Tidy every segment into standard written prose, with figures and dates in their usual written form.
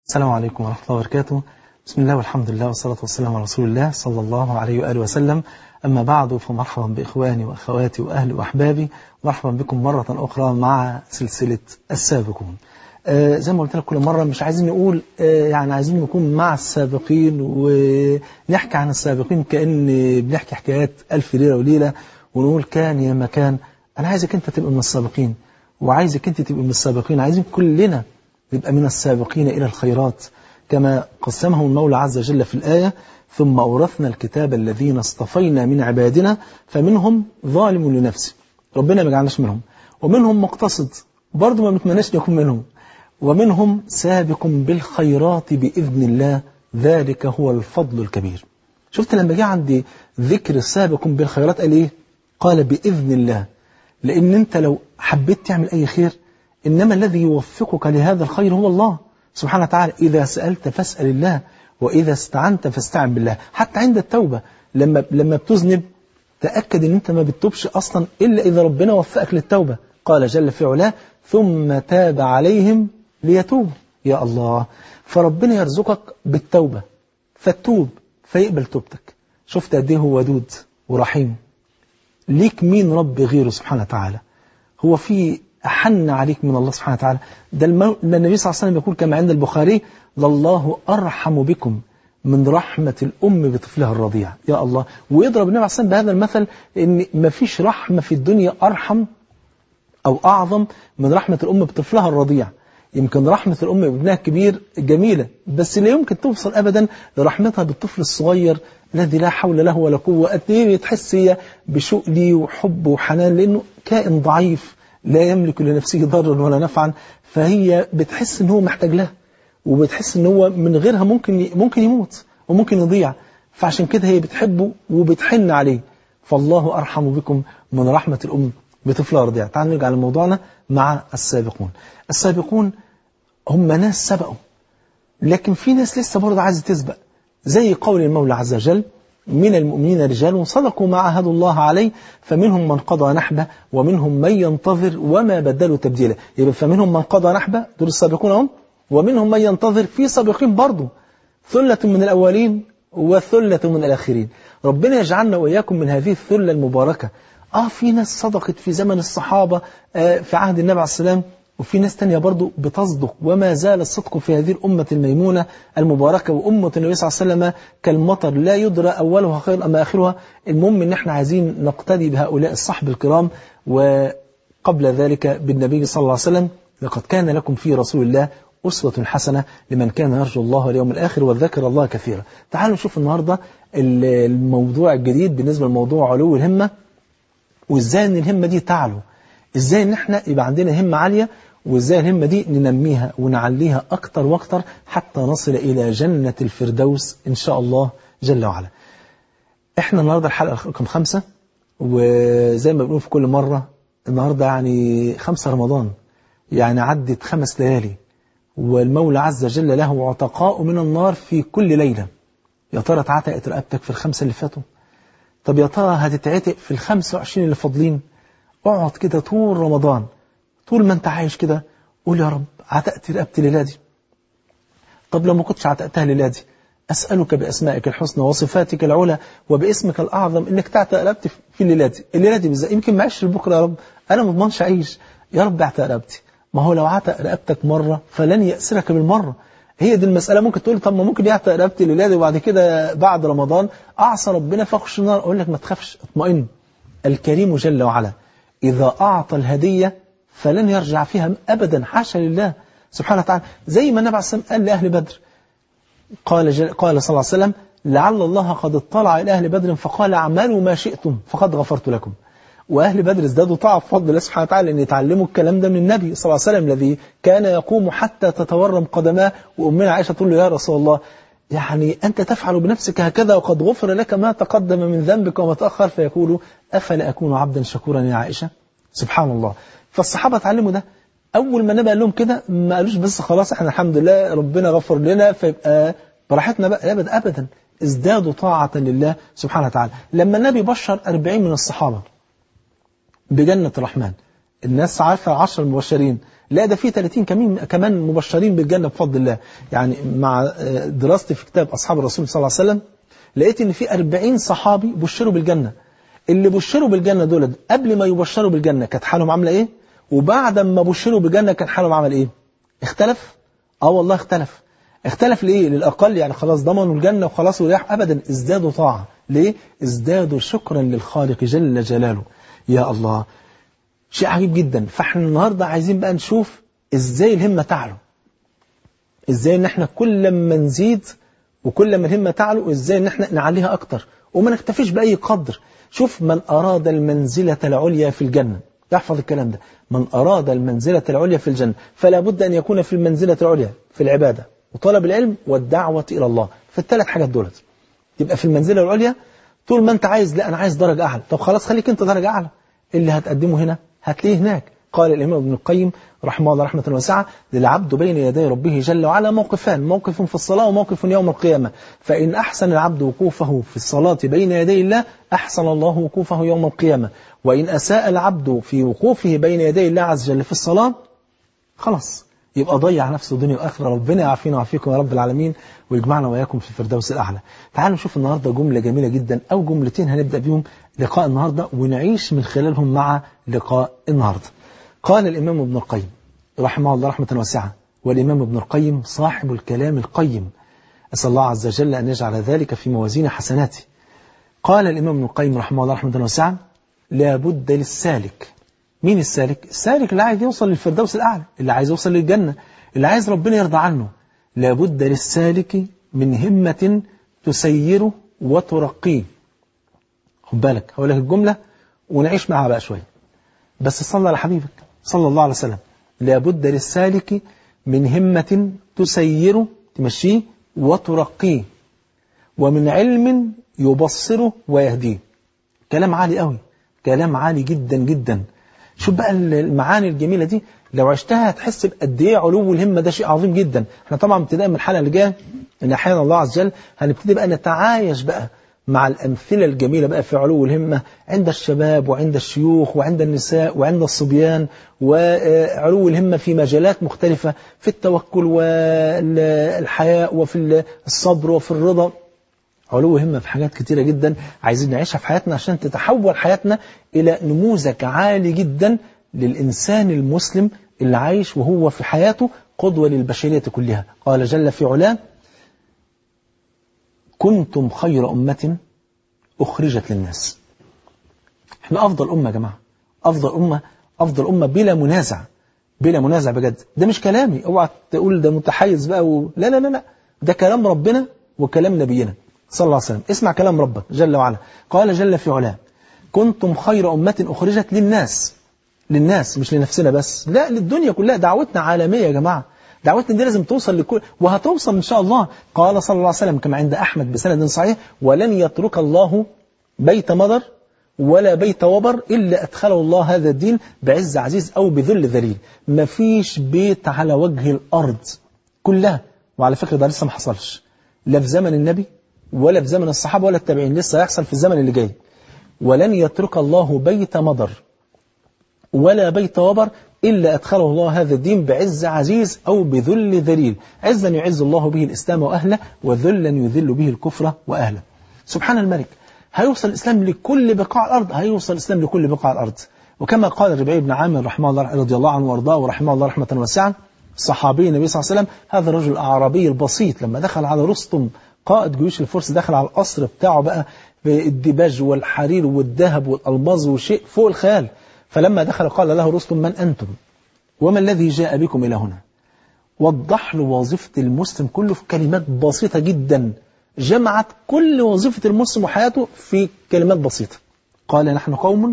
السلام عليكم ورحمة الله وبركاته. بسم الله والحمد لله والصلاة والسلام على رسول الله صلى الله عليه وآله وسلم. أما بعد، فمرحبا بإخواني وأخواتي وأهلي وأحبابي، مرحبا بكم مرة أخرى مع سلسلة السابقون. زي ما قلت لك كل مرة، مش عايزين نقول يعني عايزين نكون مع السابقين ونحكي عن السابقين كأن بنحكي حكايات ألف ليلة وليلة ونقول كان يا مكان. أنا عايزك أنت تبقى من السابقين، وعايزك أنت تبقى من السابقين. عايزين كلنا نبقى من السابقين إلى الخيرات كما قسمه المولى عز وجل في الآية: ثم أورثنا الكتاب الذين اصطفينا من عبادنا فمنهم ظالم لنفسه، ربنا ما جعلناش منهم، ومنهم مقتصد برضه ما بنتمناش يكون منهم، ومنهم سابق بالخيرات بإذن الله، ذلك هو الفضل الكبير. شفت لما جاء عندي ذكر السابق بالخيرات قال إيه؟ قال بإذن الله، لأن أنت لو حبيت تعمل أي خير إنما الذي يوفقك لهذا الخير هو الله سبحانه وتعالى. إذا سألت فاسأل الله، وإذا استعنت فاستعن بالله. حتى عند التوبة لما بتذنب تأكد إن أنت ما بتتوبش أصلا إلا إذا ربنا وفقك للتوبة. قال جل في علاه: ثم تاب عليهم ليتوبوا. يا الله، فربنا يرزقك بالتوبة فتوب فيقبل توبتك. شفت قد إيه هو ودود ورحيم. ليك مين رب غيره سبحانه وتعالى؟ هو في أحن عليك من الله سبحانه وتعالى؟ ده النبي صلى الله عليه وسلم يقول كما عند البخاري: لله أرحم بكم من رحمة الأم بطفلها الرضيع. يا الله. ويضرب النبي عليه الصلاة والسلام بهذا المثل إن ما فيش رحمة في الدنيا أرحم أو أعظم من رحمة الأم بطفلها الرضيع. يمكن رحمة الأم بابنها الكبير جميلة، بس لا يمكن توصل أبدا لرحمتها بالطفل الصغير الذي لا حول له ولا قوة. قد إيه تحس هي بشؤل وحب وحنان، لأنه كائن ضعيف لا يملك لنفسه ضرا ولا نفعا، فهي بتحس ان هو محتاج لها، وبتحس ان هو من غيرها ممكن يموت وممكن يضيع. فعشان كده هي بتحبه وبتحن عليه. فالله أرحم بكم من رحمة الأم بطفلها الرضيع. تعالوا نرجع لموضوعنا مع السابقون. السابقون هم ناس سبقوا، لكن في ناس لسه برضه عايزة تسبق، زي قول المولى عز وجل: من المؤمنين رجال صدقوا ما عاهدوا الله عليه فمنهم من قضى نحبه ومنهم من ينتظر وما بدلوا تبديلا. يبقى فمنهم من قضى نحبه، دول السابقون هم، ومنهم من ينتظر، في سابقين برضه، ثلة من الأولين وثلة من الآخرين. ربنا يجعلنا وإياكم من هذه الثلة المباركة. في ناس صدقت في زمن الصحابة في عهد النبي عليه السلام، وفي ناس تانية برضو بتصدق، وما زال الصدق في هذه الأمة الميمونة المباركة. وأمة النبي صلى الله عليه وسلم كالمطر لا يدرى أولها خير أما آخرها. المهم إن احنا عايزين نقتدي بهؤلاء الصحب الكرام. وقبل ذلك بالنبي صلى الله عليه وسلم: لقد كان لكم في رسول الله أسوة حسنة لمن كان يرجو الله واليوم الآخر وذكر الله كثيرا. تعالوا نشوف النهاردة الموضوع الجديد بالنسبة لموضوع علو الهمة، وإزاي أن الهمة دي تعلو، إزاي أن احنا يبقى عندنا همة عالية، وإزاي الهمة دي ننميها ونعليها أكتر وأكتر حتى نصل إلى جنة الفردوس إن شاء الله جل وعلا. إحنا النهاردة الحلقة رقم 5، وزي ما بنقول في كل مرة النهاردة يعني 5 رمضان، يعني عدت 5 ليالي، والمولى عز وجل له عتقاء من النار في كل ليلة. يا ترى اتعتقت رقبتك في ال5 اللي فاتوا؟ طب يا ترى هتتعتق في ال25 اللي فاضلين؟ اقعد كده طول رمضان، طول ما انت عايش كده قول: يا رب عتقت رقبتي الليلة دي. طب لو ما كنتش عتقتها الليلة دي، أسألك بأسمائك الحسنى وصفاتك العلى وباسمك الأعظم إنك تعتق رقبتي في الليلة دي بالذات. يمكن ما اعيش لبكره يا رب، أنا ما اضمنش أعيش، يا رب اعتق رقبتي. ما هو لو عتق رقبتك مرة فلن يأسرك بالمرة. هي دي المسألة. ممكن تقول: طب ما ممكن يعتق رقبتي الليلة دي وبعد كده بعد رمضان أعصى ربنا فأخش النار. أقول لك: ما تخافش، اطمئن. الكريم جل وعلا إذا أعطى الهدية فلن يرجع فيها أبدا، حاشا لله سبحانه وتعالى. زي ما النبي عليه الصلاة والسلام قال لأهل بدر، قال صلى الله عليه وسلم: لعل الله قد اطلع إلى أهل بدر فقال: اعملوا ما شئتم فقد غفرت لكم. وأهل بدر ازدادوا طاعة بفضل الله سبحانه وتعالى، أن يتعلموا الكلام ده من النبي صلى الله عليه وسلم الذي كان يقوم حتى تتورم قدماه. وأمنا عائشة تقول له: يا رسول الله، يعني أنت تفعل بنفسك هكذا وقد غفر لك ما تقدم من ذنبك وما تأخر؟ فيقول: أفلا أكون عبدا شكورا يا عائشة؟ سبحان الله. فالصحابة تعلموا ده. أول ما النبي قال لهم كده ما قالوش بس خلاص احنا الحمد لله ربنا غفر لنا فيبقى براحتنا بقى، أبدا. ازدادوا طاعة لله سبحانه وتعالى. لما النبي بشر 40 من الصحابة بجنة الرحمن، الناس عارفة 10 المبشرين لا ده في 30 كمان مبشرين بالجنة بفضل الله. يعني مع دراستي في كتاب أصحاب الرسول صلى الله عليه وسلم لقيت إن في 40 صحابي بشروا بالجنة. اللي بشروا بالجنة دول قبل ما يبشروا بالجنة كانت حالهم عاملة إيه، وبعد ما بشروا بالجنة كان حالهم عامل إيه؟ اختلف؟ والله اختلف. اختلف ليه؟ للأقل يعني خلاص ضمنوا الجنة وخلاص وريح، أبدا ازدادوا طاعة. ليه؟ ازدادوا شكرا للخالق جل جلاله. يا الله، شيء عجيب جدا. فاحنا النهاردة عايزين بقى نشوف ازاي الهمة تعلو، ازاي ان احنا كل ما نزيد وكل ما الهمة تعلو ازاي ان احنا نعليها اكتر وما نكتفيش بأي قدر. شوف، من أراد المنزلة العليا في الجنة، يحفظ الكلام ده، من أراد المنزلة العليا في الجنة فلا بد أن يكون في المنزلة العليا في العبادة وطلب العلم والدعوة إلى الله، في الثلاث حاجات دولت. يبقى في المنزلة العليا طول ما أنت عايز، لا أنا عايز درجة أعلى، طب خلاص خليك أنت درجة أعلى، اللي هتقدمه هنا هتلاقيه هناك. قال الإمام ابن القيم رحمه الله رحمة واسعة: للعبد بين يدي ربه جل وعلا موقفان، موقف في الصلاة وموقف يوم القيامة، فإن أحسن العبد وقوفه في الصلاة بين يدي الله أحسن الله وقوفه يوم القيامة، وإن أساء العبد في وقوفه بين يدي الله عز وجل في الصلاة خلاص يبقى ضيع نفسه دنيا وآخرة. ربنا يعافينا ويعافيكم يا رب العالمين ويجمعنا وإياكم في الفردوس الأعلى. تعالوا نشوف النهاردة جملة جميلة جدا أو جملتين هنبدأ بيهم لقاء النهاردة ونعيش من خلالهم مع لقاء النهاردة. قال الإمام ابن القيم رحمه الله رحمة واسعة، والإمام ابن القيم صاحب الكلام القيم، أسأل الله عز وجل أن يجعل ذلك في موازين حسناته. قال الإمام ابن القيم رحمه الله رحمة واسعة: لا بد للسالك. مين السالك؟ السالك اللي عايز يوصل للفردوس الأعلى، اللي عايز يوصل للجنة، اللي عايز ربنا يرضى عنه. لا بد للسالك من همة تسيره وترقيه. خد بالك، هقول لك الجملة ونعيش معها بقى شوية، بس صلى على حبيبك صلى الله عليه وسلم. لا بد للسالك من همة تسيره تمشيه وترقيه، ومن علم يبصره ويهديه. كلام عالي قوي، كلام عالي جدا جدا. شوف بقى المعاني الجميلة دي لو عشتها هتحس بقد ايه علو الهمة، ده شيء عظيم جدا. احنا طبعا ابتداء من الحلقة اللي جايه ان احيانا الله عز وجل هنبتدي بقى نتعايش بقى مع الأمثلة الجميلة بقى في علو الهمة عند الشباب وعند الشيوخ وعند النساء وعند الصبيان، وعلو الهمة في مجالات مختلفة، في التوكل والحياء وفي الصبر وفي الرضا. علو همة في حاجات كتيرة جدا عايزين نعيشها في حياتنا عشان تتحول حياتنا إلى نموذج عالي جدا للإنسان المسلم اللي عايش وهو في حياته قدوة للبشرية كلها. قال جل في علاه: كنتم خير أمة أخرجت للناس. احنا أفضل أمة يا جماعة، أفضل أمة بلا منازع، بلا منازع بجد. ده مش كلامي، اوعى تقول ده متحيز بقى لا لا لا لا، ده كلام ربنا وكلام نبينا صلى الله عليه وسلم. اسمع كلام ربك جل وعلا. قال جل في علاه: كنتم خير أمة أخرجت للناس. للناس مش لنفسنا بس، لا للدنيا كلها. دعوتنا عالمية يا جماعة، دعوتنا دي لازم توصل لكل، وهتوصل إن شاء الله. قال صلى الله عليه وسلم كما عند أحمد بسند صحيح: ولن يترك الله بيت مضر ولا بيت وبر إلا أدخله الله هذا الدين بعز عزيز أو بذل ذليل. مفيش بيت على وجه الأرض كلها، وعلى فكرة ده لسه ما حصلش لا في زمن النبي ولا في زمن الصحابة ولا التابعين، لسه هيحصل في الزمن اللي جاي. ولن يترك الله بيت مضر ولا بيت وبر إلا أدخله الله هذا الدين بعز عزيز أو بذل ذليل. عزا يعز الله به الإسلام وأهله، وذلا يذل به الكفر وأهله. سبحان الملك، هيوصل الإسلام لكل بقاع الأرض، هيوصل الإسلام لكل بقاع الأرض. وكما قال الربيعي بن عامر رحمه الله رضي الله عنه وارضاه ورحمه الله رحمة واسعة، صحابي النبي صلى الله عليه وسلم، هذا الرجل الأعرابي البسيط لما دخل على رستم قائد جيوش الفرس، دخل على القصر بتاعه بقى بالديباج والحرير والذهب والألماظ وشيء فوق الخيال. فلما دخل قال له رستم: من أنتم وما الذي جاء بكم إلى هنا؟ وضح له وظيفة المسلم كله في كلمات بسيطة جدا، جمعت كل وظيفة المسلم وحياته في كلمات بسيطة. قال: نحن قوم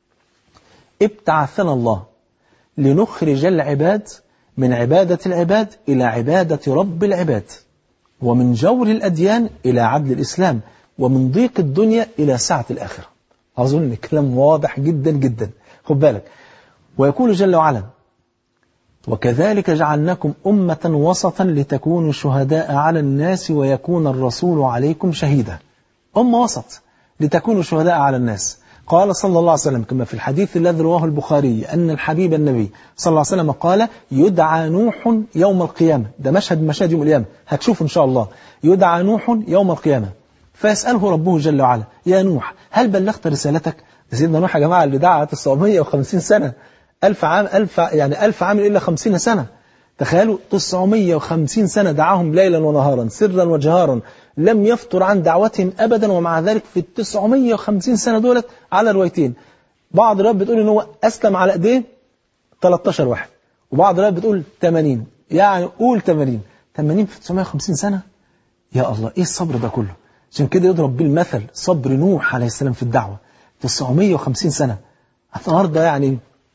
ابتعثنا الله لنخرج العباد من عبادة العباد إلى عبادة رب العباد، ومن جور الأديان إلى عدل الإسلام، ومن ضيق الدنيا إلى سعة الآخرة. أظن الكلام واضح جدا جدا. خد بالك، ويقول جل وعلا: وكذلك جعلناكم أمة وسطا لتكونوا شهداء على الناس ويكون الرسول عليكم شهيدا. أمة وسط لتكونوا شهداء على الناس. قال صلى الله عليه وسلم كما في الحديث الذي رواه البخاري أن الحبيب النبي صلى الله عليه وسلم قال يدعى نوح يوم القيامة. ده مشهد من مشاهد يوم القيامة، هتشوف إن شاء الله. يدعى نوح يوم القيامة فيسأله ربه جل وعلا يا نوح هل بلغت رسالتك؟ سيدنا نوح يا جماعة اللي دعا 950 سنة، 1000 عام، 1000 عام إلا 50 سنة. تخيلوا 950 سنة دعاهم ليلا ونهارا سرا وجهارا، لم يفتر عن دعوتهم أبدا. ومع ذلك في 950 سنة دولت على روايتين، بعض الروايات بتقول إن هو أسلم على إيديه 13 واحد، وبعض الروايات بتقول 80، يعني قول 80 في 950 سنة. يا الله إيه الصبر ده كله! عشان كده يضرب بالمثل صبر نوح عليه السلام في الدعوة 950 سنة. النهارده يعني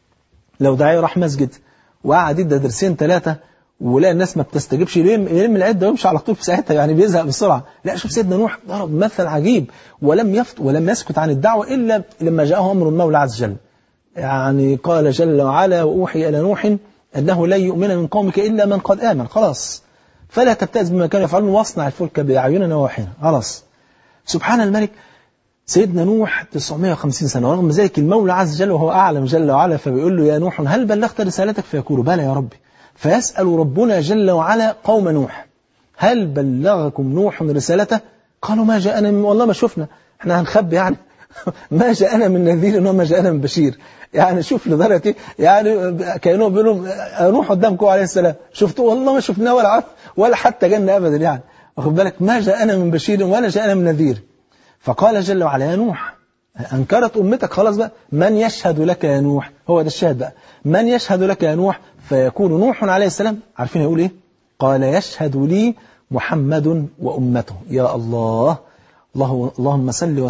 لو داعية راح مسجد وقعد يدي درسين 3 ولا الناس ما بتستجيبش، يلم العده ويمشي على طول في ساعتها، يعني بيزهق بسرعه. لا، شوف سيدنا نوح ضرب مثل عجيب، ولم يسكت عن الدعوه الا لما جاءه امر المولى عز وجل. يعني قال جل وعلا واوحي الى نوح انه لن يؤمن من قومك الا من قد امن. خلاص، فلا تبتئس بما كانوا يفعلون واصنع الفلك باعيننا ووحينا. خلاص، سبحان الملك. سيدنا نوح 950 سنة، ورغم ذلك المولى عز وجل وهو أعلم جل وعلا فبيقول له يا نوح هل بلغت رسالتك؟ فيقول بلى يا ربي. فيسأل ربنا جل وعلا قوم نوح هل بلغكم نوح رسالته؟ قالوا ما جاءنا والله ما شفنا، احنا هنخبي يعني ما جاءنا من نذير وما جاءنا من بشير. يعني شوف لدرجة يعني كأنه بيقولوا نوح قدامكم عليه السلام شفتوه؟ والله ما شفناه ولا عرف ولا حتى جنة أبدا. يعني واخد بالك، ما جاءنا من بشير ولا جاءنا من نذير. فقال جل وعلا يا نوح أنكرت أمتك، خلاص بقى، من يشهد لك يا نوح؟ هو ده الشاهد بقى، من يشهد لك يا نوح؟ فيكون نوح عليه السلام عارفين يقول إيه؟ قال يشهد لي محمد وأمته. يا الله، اللهم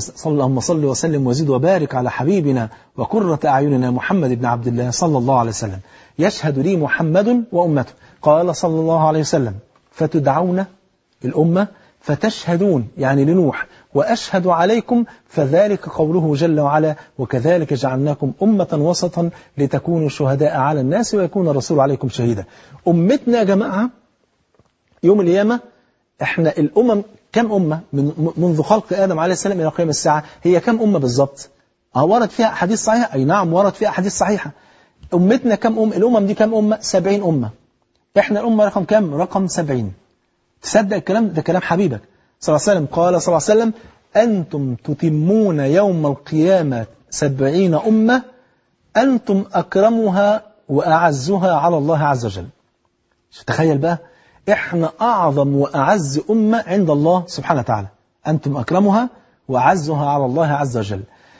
صل وسلم وزد وبارك على حبيبنا وقرة أعيننا محمد بن عبد الله صلى الله عليه وسلم. يشهد لي محمد وأمته. قال صلى الله عليه وسلم فتدعون الأمة فتشهدون يعني لنوح وأشهد عليكم، فذلك قوله جل وعلا وكذلك جعلناكم أمة وسطا لتكونوا شهداء على الناس ويكون الرسول عليكم شهيدا. أمتنا يا جماعة يوم القيامة، احنا الأمم كم أمة منذ خلق آدم عليه السلام إلى قيام الساعة؟ هي كم أمة بالضبط؟ ورد فيها أحاديث صحيحة؟ أي نعم ورد فيها أحاديث صحيحة. أمتنا كم الأمم دي كم أمة؟ 70 أمة. احنا الأمة رقم كم؟ رقم 70. تصدق الكلام ده؟ كلام حبيبك صلى الله عليه وسلم. قال صلى الله عليه وسلم أنتم تتمون يوم القيامة 70 أمة أنتم أكرمها وأعزها على الله عز وجل. تخيل بقى، إحنا أعظم وأعز أمة عند الله سبحانه وتعالى، أنتم أكرمها وأعزها على الله عز وجل.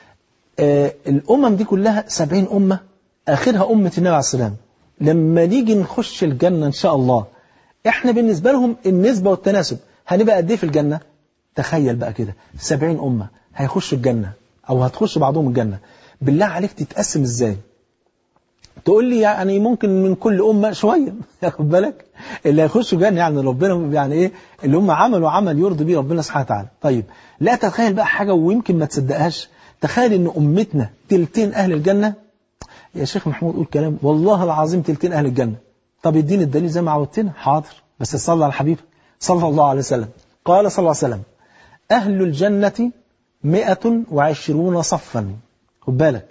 الأمم دي كلها 70 أمة، آخرها أمة النبي عليه السلام. لما نيجي نخش الجنة إن شاء الله، إحنا بالنسبة لهم النسبة والتناسب هنبقى قد إيه في الجنة؟ تخيل بقى كده 70 أمة هيخشوا الجنة أو هتخش بعضهم الجنة، بالله عليك تتقسم إزاي؟ تقول لي يعني ممكن من كل أمة شوية، ياخد بالك اللي هيخشوا الجنة يعني ربنا يعني إيه اللي هم عملوا عمل يرضي بيه ربنا سبحانه وتعالى. طيب لا، تتخيل بقى حاجة ويمكن ما تصدقهاش، تخيل إن أمتنا تلتين أهل الجنة. يا شيخ محمود قول كلام، والله العظيم تلتين أهل الجنة. طب اديني الدليل زي ما عودتنا. حاضر، بس صلى على الحبيب صلى الله عليه وسلم. قال صلى الله عليه وسلم أهل الجنة 120 صفا. خد بالك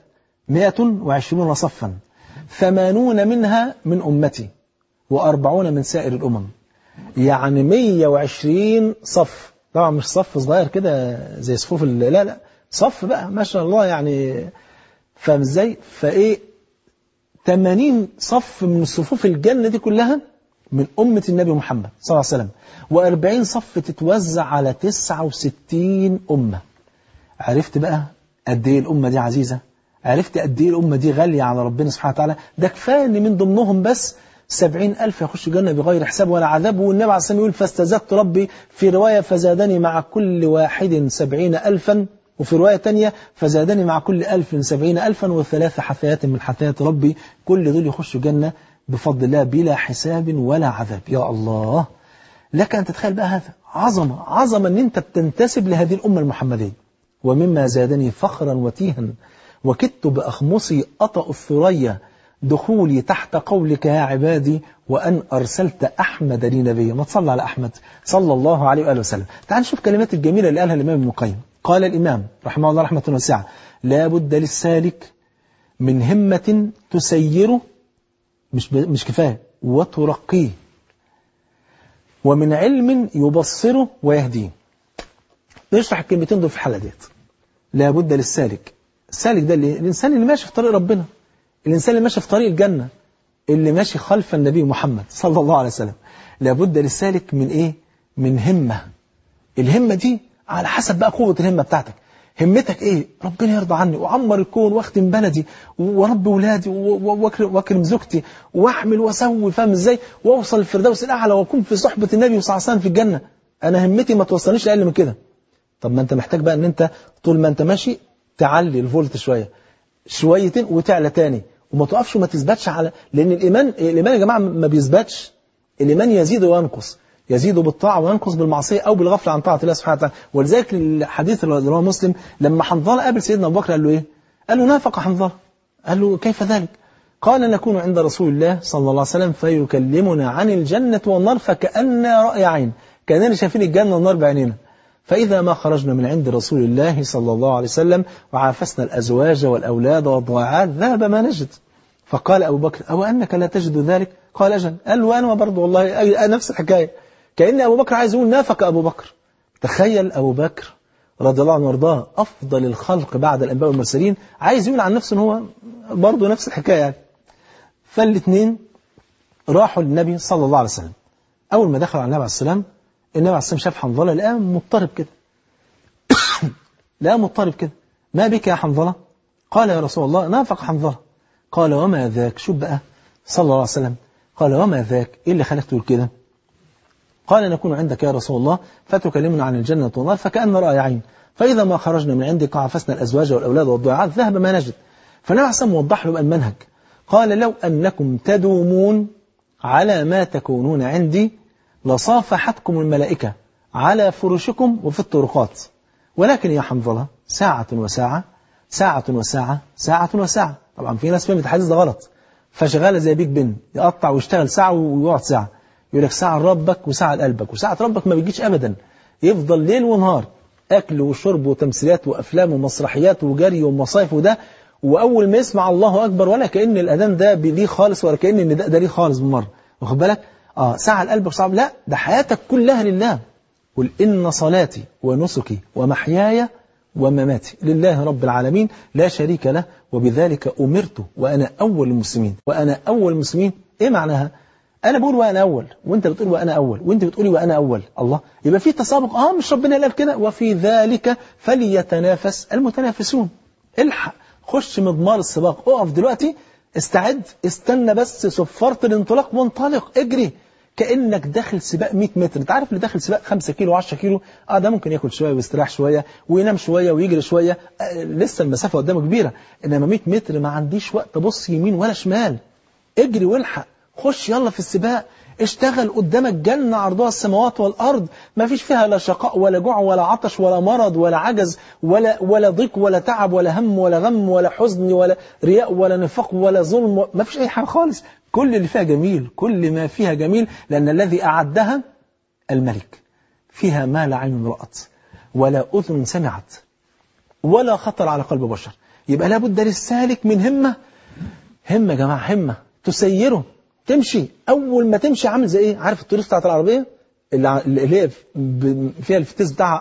120 صفا، 80 منها من أمتي و40 من سائر الأمم. يعني 120 صف، طبعا مش صف صغير كده زي صفوف لا صف بقى ما شاء الله يعني، فاهم ازاي؟ فايه 80 صف من صفوف الجنة دي كلها من أمة النبي محمد صلى الله عليه وسلم، و40 صف تتوزع على 69 أمة. عرفت بقى قد ايه الأمة دي عزيزة؟ عرفت قد ايه الأمة دي غالية على ربنا سبحانه وتعالى؟ ده كفاية ان من ضمنهم بس 70,000 يخشوا الجنة بغير حساب ولا عذاب. والنبي عليه الصلاة والسلام يقول فاستزدت ربي، في رواية فزادني مع كل واحد 70,000، وفي رواية تانية فزادني مع كل 1000 70,000 و3 حثيات من حثيات ربي. كل دول يخشوا جنة بفضل الله بلا حساب ولا عذاب. يا الله، لك أن تتخيل بقى هذا عظمة أن أنت بتنتسب لهذه الأمة المحمدية. ومما زادني فخرا وتيها وكدت بأخمصي أطأ الثريا دخولي تحت قولك يا عبادي وأن أرسلت أحمد لي نبيا. ما تصلى على أحمد صلى الله عليه وآله وسلم. تعال نشوف كلمات الجميلة اللي قالها الإمام ابن القيم. قال الإمام رحمه الله رحمة واسعة: لا بد للسالك من همة تسيره، مش كفاية، وترقيه، ومن علم يبصره ويهديه. نشرح الكلمتين دول في الحلقة ديت. لا بد للسالك، السالك ده الإنسان اللي ماشي في طريق ربنا، الإنسان اللي ماشي في طريق الجنة، اللي ماشي خلف النبي محمد صلى الله عليه وسلم. لا بد للسالك من إيه؟ من همة. الهمة دي على حسب بقى قوة الهمة بتاعتك. همتك إيه؟ ربنا يرضى عني، وعمر الكون، واختم بلدي، ورب ولادي، واكرم زوجتي، واحمل واسوي، فاهم ازاي؟ واوصل الفردوس الأعلى، واكون في صحبة النبي صلى الله عليه وسلم في الجنة. أنا همتي ما توصلنيش أقل من كده. طب ما أنت محتاج بقى أن أنت طول ما أنت ماشي تعلي الفولت شويتين وتعلى تاني، وما تقفش وما تثبتش على، لأن الإيمان يا جماعة ما بيثبتش. الإيمان يزيد وينقص، يزيد بالطاعة وينقص بالمعصية أو بالغفلة عن طاعة الله سبحانه وتعالى. ولذلك الحديث اللي هو مسلم، لما حنظلة قابل سيدنا أبو بكر قال له إيه؟ قال له: نافق حنظلة. قال له: كيف ذلك؟ قال: نكون عند رسول الله صلى الله عليه وسلم فيكلمنا عن الجنة والنار فكأننا رأي عين، كأننا شايفين الجنة والنار بعينينا. فإذا ما خرجنا من عند رسول الله صلى الله عليه وسلم وعافسنا الأزواج والأولاد والضيعات ذهب ما نجد. فقال أبو بكر: أو أنك لا تجد ذلك؟ قال: أجل. قال: وأنا برضو والله نفس الحكاية. كأن أبو بكر عايز يقول: نافق أبو بكر. تخيل أبو بكر رضي الله عنه وارضاه، أفضل الخلق بعد الأنبياء والمرسلين، عايز يقول عن نفسه إن هو برضو نفس الحكاية يعني. فالاثنين راحوا للنبي صلى الله عليه وسلم. أول ما دخلوا على النبي عليه السلام، النبي عليه السلام شاف حنظلة لقاه مضطرب كده لقاه مضطرب كده. ما بك يا حنظلة؟ قال: يا رسول الله نافق حنظلة. قال: وما ذاك؟ شوف بقى صلى الله عليه وسلم، قال: وما ذاك؟ إيه اللي خلاك تقول كده؟ قال: نكون عندك يا رسول الله فتكلمنا عن الجنة والنار فكأن رأي عين، فإذا ما خرجنا من عندك وعافسنا الأزواج والأولاد والضيعات ذهب ما نجد. فالنبي عليه السلام وضح له المنهج. قال: لو أنكم تدومون على ما تكونون عندي لصافحتكم الملائكة على فرشكم وفي الطرقات، ولكن يا حنظلة ساعة وساعة، ساعة وساعة، ساعة وساعة. طبعا في ناس فهمت الحديث ده غلط، فشغالة زي بيك بن، يقطع ويشتغل ساعة ويقعد ساعة. يقول لك ساعة لربك وساعة لقلبك، وساعة ربك ما بيجيش أبدا، يفضل ليل ونهار أكل وشرب وتمثيلات وأفلام ومسرحيات وجري ومصايف وده، وأول ما يسمع الله أكبر ولا كأن الأذان ده ليه خالص، ولا كأن النداء ده ليه خالص بالمرة. واخد بالك؟ ساعة لقلبك وساعة، لا، ده حياتك كلها لله. قل إن صلاتي ونسكي ومحياي ومماتي لله رب العالمين لا شريك له وبذلك أمرت وأنا أول المسلمين. وأنا أول المسلمين إيه معناها؟ أنا بقول وأنا أول، وأنت بتقول وأنا أول، وأنت بتقولي وأنا أول. الله، يبقى في تسابق. مش ربنا قال كده؟ وفي ذلك فليتنافس المتنافسون. الحق، خش مضمار السباق، اقف دلوقتي، استعد، استنى بس صفارة الانطلاق وانطلق، اجري كأنك داخل سباق 100 متر. انت عارف اللي داخل سباق 5 كيلو و10 كيلو ده ممكن ياكل شوية ويستراح شوية وينام شوية ويجري شوية، لسه المسافة قدامه كبيرة. انما 100 متر ما عنديش وقت ابص يمين ولا شمال، اجري والحق، خش يلا في السباق، اشتغل. قدامك جنة عرضها السماوات والأرض، ما فيش فيها لا شقاء ولا جوع ولا عطش ولا مرض ولا عجز ولا ضيق ولا تعب ولا هم ولا غم ولا حزن ولا رياء ولا نفاق ولا ظلم، ما فيش أي حاجة خالص. كل اللي فيها جميل، كل ما فيها جميل، لأن الذي أعدها الملك. فيها ما لا عين رأت ولا أذن سمعت ولا خطر على قلب بشر. يبقى لابد للسالك من همة يا جماعة، همة تسيره، تمشي. أول ما تمشي عامل زي إيه؟ عارف الطريق بتاعت العربية اللي هي فيها الفتيس بتاعها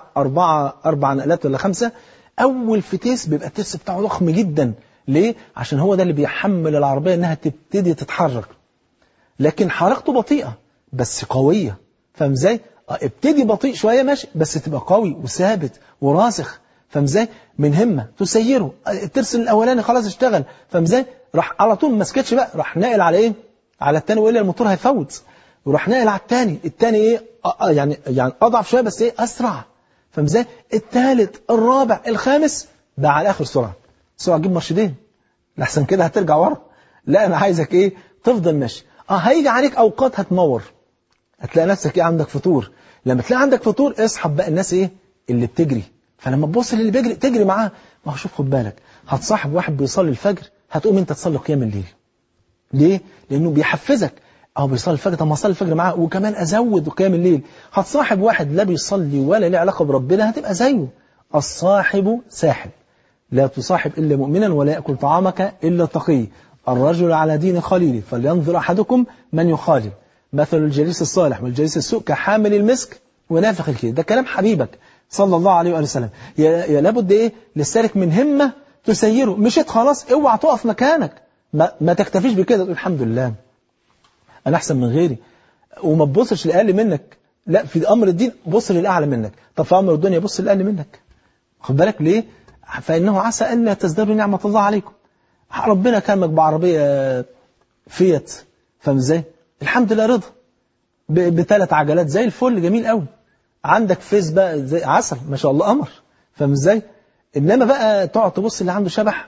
4 نقلات ولا 5؟ أول فتيس بيبقى التيس بتاعه ضخم جدا. ليه؟ عشان هو ده اللي بيحمل العربية إنها تبتدي تتحرك. لكن حركته بطيئة بس قوية، فاهم ازاي؟ ابتدي بطيء شوية ماشي، بس تبقى قوي وثابت وراسخ، فاهم ازاي؟ من همة تسيره. الترس الأولاني خلاص اشتغل، فاهم ازاي؟ راح على طول ما سكتش بقى، راح ناقل على إيه؟ على التاني، وإلا الموتور هيفوت. وراح ناقل على التاني إيه؟ يعني أضعف شوية بس إيه؟ أسرع، فاهم ازاي؟ الثالث، الرابع، الخامس، بقى على آخر سرعة تجيب مرشدين، لحسن كده هترجع ورا. لا، أنا عايزك إيه؟ تفضل ماشي. هيجي عليك أوقات هتمور، هتلاقي نفسك إيه؟ عندك فطور. لما تلاقي عندك فطور، اسحب بقى الناس إيه؟ اللي بتجري. فلما تبص للي بيجري تجري معاه. ما هو شوف، خد بالك، هتصاحب واحد بيصلي الفجر، هتقوم أنت تصلي قيام الليل. ليه؟ لأنه بيحفزك. بيصلي الفجر، طب ما أصلي الفجر معاه وكمان أزود قيام الليل. هتصاحب واحد لا بيصلي ولا له علاقة بربنا، هتبقى زيه. الصاحب ساحب، لا تصاحب إلا مؤمنا ولا يأكل طعامك إلا تقي، الرجل على دين خليله فلينظر أحدكم من يخالل، مثل الجليس الصالح والجليس السوء كحامل المسك ونافخ الكير. ده كلام حبيبك صلى الله عليه وآله وسلم. يا لابد إيه للسالك من همة تسيره. مشيت خلاص اوعى تقف مكانك، ما تكتفيش بكده تقول الحمد لله أنا أحسن من غيري، وما تبصش لأقل منك، لا في أمر الدين بص للأعلى منك، طب في أمر الدنيا بص للأقل منك. خد بالك ليه؟ فإنه عسى ألا تزدادوا نعمة الله عليكم. ربنا كرمك بعربية فيات، فاهم ازاي؟ الحمد لله رضا، ب3 عجلات زي الفل جميل قوي، عندك فيس بقى زي عسل ما شاء الله قمر، فاهم ازاي؟ انما بقى تقعد تبص اللي عنده شبح،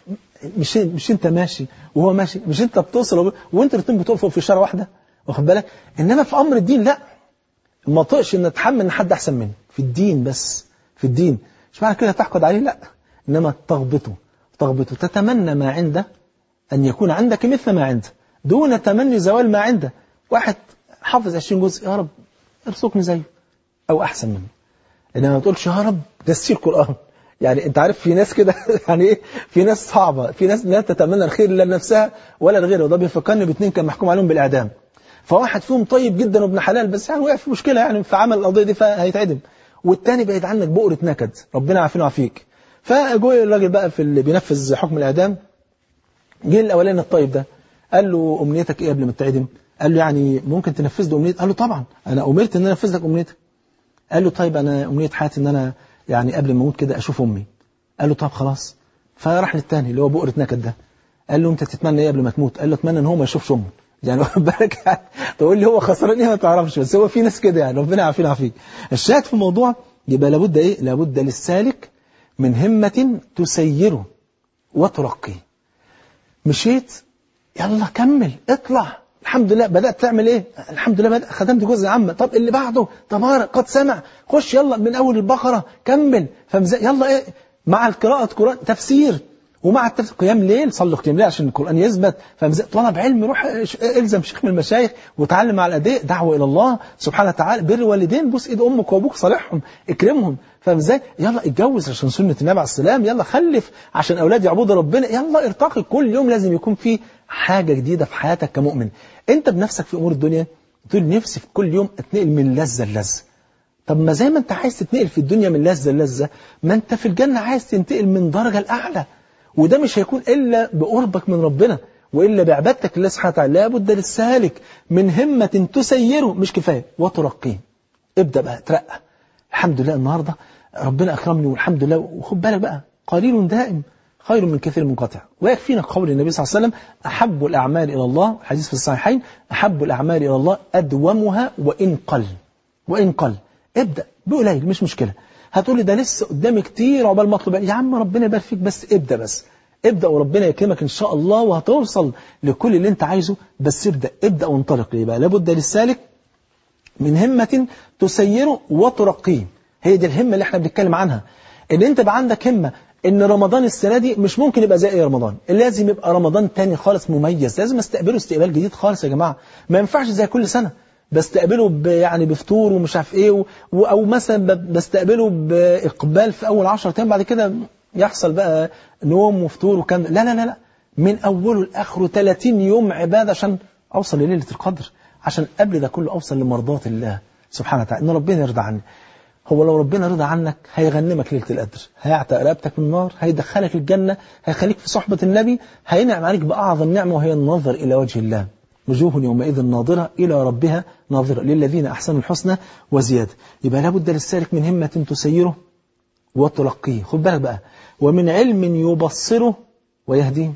مش انت ماشي وهو ماشي، مش انت بتوصل وانت الاثنين بتقفوا في شارع واحده، واخد بالك؟ انما في امر الدين لا، ما طقش ان اتحمل ان حد احسن مني في الدين، بس في الدين مش معنى كده تحقد عليه، لا، انما تغبطه تتمنى ما عنده ان يكون عندك مثل ما عنده دون تمني زوال ما عنده. واحد حافظ 20 جزء، يا رب ارزقني زيه او احسن منه، انما ما تقولش يا رب دسير القرآن. يعني انت عارف في ناس كده يعني ايه، في ناس صعبة، في ناس لا تتمنى الخير لا لنفسها ولا لغيره. وده بيفكرني باثنين كان محكوم عليهم بالاعدام، فواحد فيهم طيب جدا وابن حلال بس يعني وقع في مشكلة يعني في عمل القضية دي فهيتعدم، والتاني بعيد عنك بؤرة نكد، ربنا يعافينا ويعافيك. فجوه الراجل بقى في اللي بينفذ حكم الاعدام، جه الاولاني الطيب ده قال له امنيتك ايه قبل ما تتعدم؟ قال له يعني ممكن تنفذ له امنيتي؟ قال له طبعا انا امرت ان انا انفذ لك امنيتك. قال له طيب انا امنيه حياتي ان انا يعني قبل ما اموت كده اشوف امي. قال له طب خلاص. فراح للثاني اللي هو بؤرة نكد ده، قال له انت تتمنى ايه قبل ما تموت؟ قال له اتمنى ان هو ما يشوفش امه. يعني واخد بالك يعني تقول لي هو خسران ايه ما تعرفش، بس هو في ناس كده يعني ربنا يعافينا ويعافيك. الشاهد في الموضوع يبقى لابد ايه؟ لابد للسالك من همة تسيره وترقيه. مشيت يلا كمل اطلع، الحمد لله بدأت تعمل ايه؟ الحمد لله بدأت خدمت جزء عامة، طب اللي بعده تبارك قد سمع، خش يلا من اول البقرة كمل، يلا ايه مع القراءة قرآن تفسير، ومع التفسير قيام ليل، صلوا قيام ليل عشان القرآن يثبت، طلب علم روح الزم شيخ من المشايخ وتعلم على الأداء، دعوة إلى الله سبحانه وتعالى، بر والدين، بوس ايد امك وابوك صالحهم اكرمهم، فاهم ازاي؟ يلا اتجوز عشان سنة النبي عليه السلام، يلا خلف عشان اولاد يعبدوا ربنا، يلا ارتقي، كل يوم لازم يكون في حاجة جديدة في حياتك كمؤمن. انت بنفسك في امور الدنيا تقول نفسي في كل يوم اتنقل من لذة للذة. طب ما زي ما انت عايز تتنقل في الدنيا من لذة للذة، ما انت في الجنة عايز تنتقل من درجة الأعلى، وده مش هيكون إلا بقربك من ربنا وإلا بعبادتك لله سبحانه وتعالى. لابد للسالك من همة تسيره، مش كفاية وترقيه. ابدأ بقى ترقى. الحمد لله النهاردة ربنا أكرمني والحمد لله، وخد بالك بقى قليل دائم خير من كثير منقطع. ويكفينا قول النبي صلى الله عليه وسلم أحب الأعمال إلى الله، حديث في الصحيحين، أحب الأعمال إلى الله أدومها وإن قل. وإن قل ابدأ بقليل مش مشكلة. هتقولي ده لسه قدامي كتير عقبال ما اطلب، يا عم ربنا يبارك فيك، بس ابدأ وربنا يكرمك إن شاء الله وهتوصل لكل اللي انت عايزه، بس ابدأ وانطلق. يبقى لابد للسالك من همة تسيره وترقيه. هي دي الهمة اللي احنا بنتكلم عنها، ان انت بقى عندك همة ان رمضان السنة دي مش ممكن يبقى زي اي رمضان، لازم يبقى رمضان تاني خالص مميز، لازم استقبله استقبال جديد خالص يا جماعة. ما ينفعش زي كل سنة بستقبله يعني بفطور ومش عارف ايه او مثلا بستقبله باقبال في اول 10 ايام، بعد كده يحصل بقى نوم وفطور وكم. لا لا لا لا، من اوله لاخره 30 يوم عبادة عشان اوصل لليلة القدر، عشان قبل ده كله اوصل لمرضاة الله سبحانه وتعالى، ان ربنا يرضى عني. هو لو ربنا رضى عنك هيغنمك ليلة القدر، هيعتق رقبتك من النار، هيدخلك الجنة، هيخليك في صحبة النبي، هينعم عليك بأعظم نعمة وهي النظر إلى وجه الله. وجوه يومئذ ناظرة إلى ربها ناظرة، للذين أحسنوا الحسنى وزيادة. يبقى لابد للسالك من همة تسيره وترقيه. خد بالك بقى، ومن علم يبصره ويهديه.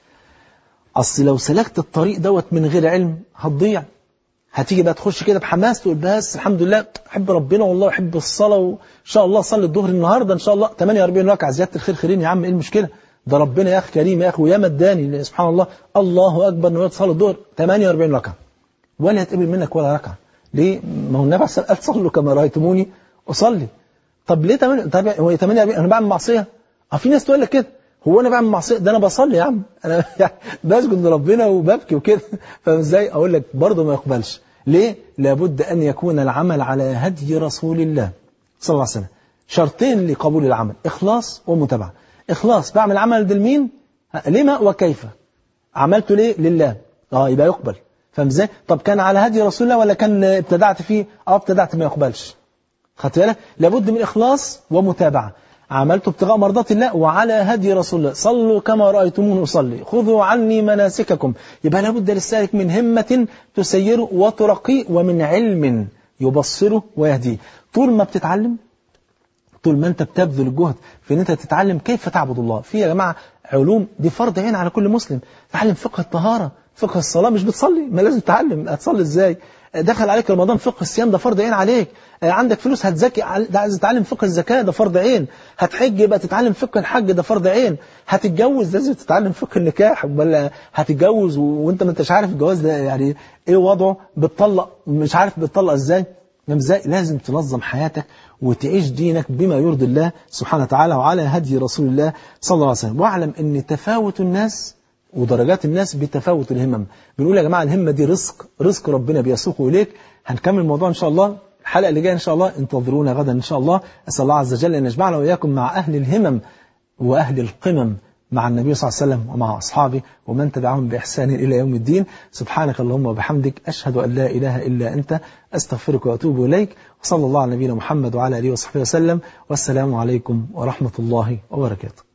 أصل لو سلكت الطريق دوت من غير علم هتضيع. هتيجي بقى تخش كده بحماس تقول بس الحمد لله احب ربنا والله احب الصلاة وان شاء الله اصلي الظهر النهارده ان شاء الله 48 ركعه، زياده الخير خيرين يا عم، ايه المشكله؟ ده ربنا يا اخي كريم يا اخي، ويا مداني سبحان الله، الله اكبر ان تصلي الظهر 48 ركعه ولا هتقبل منك ولا ركعه. ليه؟ ما هو النبي قال صلوا كما رايتموني اصلي. طب ليه 8؟ طب هو 48 انا بعمل معصيه؟ في ناس تقول لك كده، هو انا بعمل معصيه؟ ده انا بصلي يا عم، انا بسجد لربنا وببكي وكده، فاهم ازاي؟ اقول لك برضه ما يقبلش. ليه؟ لابد أن يكون العمل على هدي رسول الله صلى الله عليه وسلم. شرطين لقبول العمل، إخلاص ومتابعة. إخلاص، بعمل عمل ده لمين؟ لما وكيف؟ عملته ليه؟ لله، يبقى يقبل. فاهم ازاي؟ طب كان على هدي رسول الله ولا كان ابتدعت فيه؟ ابتدعت، ما يقبلش. خدت بالك؟ لابد من إخلاص ومتابعة. عملته ابتغاء مرضات الله وعلى هدي رسول الله. صلوا كما رأيتموني أصلي، خذوا عني مناسككم. يبقى لابد للسالك من همة تسيره وترقيه، ومن علم يبصره ويهديه. طول ما بتتعلم، طول ما انت بتبذل جهد في ان انت تتعلم كيف تعبد الله. في يا جماعه علوم دي فرض عين على كل مسلم. تعلم فقه الطهاره، فقه الصلاه، مش بتصلي ما لازم تتعلم هتصلي ازاي. دخل عليك رمضان، فقه الصيام ده فرض عين عليك. عندك فلوس هتزكي، عايز تتعلم فقه الزكاه ده فرض عين. هتحج يبقى تتعلم فقه الحج ده فرض عين. هتتجوز لازم تتعلم فقه النكاح، ولا هتتجوز وانت ما انتش عارف الجواز ده يعني ايه وضعه، بتطلق مش عارف بتطلق ازاي. لازم تنظم حياتك وتعيش دينك بما يرضي الله سبحانه وتعالى وعلى هدي رسول الله صلى الله عليه وسلم. واعلم ان تفاوت الناس ودرجات الناس بتفاوت الهمم. بنقول يا جماعة الهمة دي رزق ربنا بيسوقه إليك. هنكمل الموضوع إن شاء الله الحلقة اللي جاية إن شاء الله. انتظرونا غدا إن شاء الله. أسأل الله عز وجل أن يجمعنا وإياكم مع أهل الهمم وأهل القمم، مع النبي صلى الله عليه وسلم ومع أصحابه ومن تبعهم بإحسان إلى يوم الدين. سبحانك اللهم وبحمدك، أشهد أن لا إله إلا أنت، أستغفرك وأتوب إليك. وصلى الله على نبينا محمد وعلى آله وصحبه وسلم. والسلام عليكم ورحمة الله وبركاته.